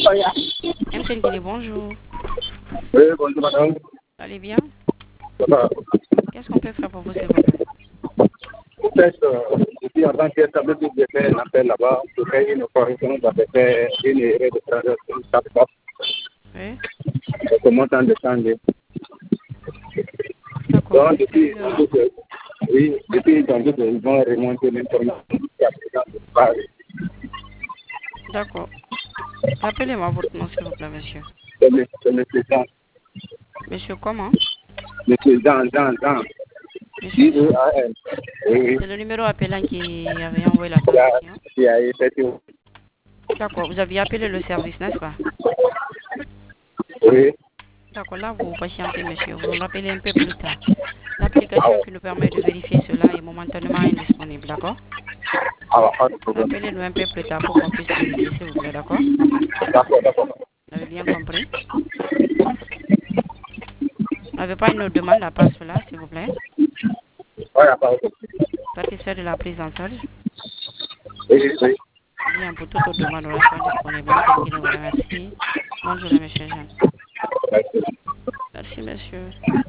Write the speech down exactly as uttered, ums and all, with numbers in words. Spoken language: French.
M. Nguili, bonjour. Oui, bonjour madame. Allez bien? Ça va. Qu'est-ce qu'on peut faire pour vous, s'il vous plaît? En fait, euh, je suis en tant qu'établi, j'ai fait un appel là-bas pour faire une correction, j'avais fait une erreur de transaction chaque fois. Oui. Comment temps de changer. D'accord, Donc, c'est fait depuis, une erreur. oui, depuis, donc, ils vont remonter l'information jusqu'à présent de Paris. D'accord. Rappelez-moi votre nom, s'il vous plaît, monsieur. C'est le c'est le président, Monsieur comment? le président Jean, Jean, Monsieur Jean. J-E-A-N. Oui, oui. C'est le numéro appelant qui avait envoyé la Il y a, transaction. il y a été, D'accord, vous aviez appelé le service, n'est-ce pas? oui. D'accord, là, vous patientez, monsieur. Vous nous rappelez un peu plus tard. L'application qui nous permet de vérifier cela est momentanément indisponible, d'accord? Alors, pas de problème. Rappelez-nous un peu plus tard pour qu'on puisse vérifier, s'il vous plaît, d'accord? D'accord, d'accord. Vous avez bien compris? Vous n'avez pas une autre demande à part cela, s'il vous plaît? Ouais, à part de Satisfait de la prise en charge? Oui, oui. Bien, pour toute autre demande, nous restons disponibles. M. Nguili vous remercie. Bonne journée, monsieur Jean. Merci. Merci, monsieur.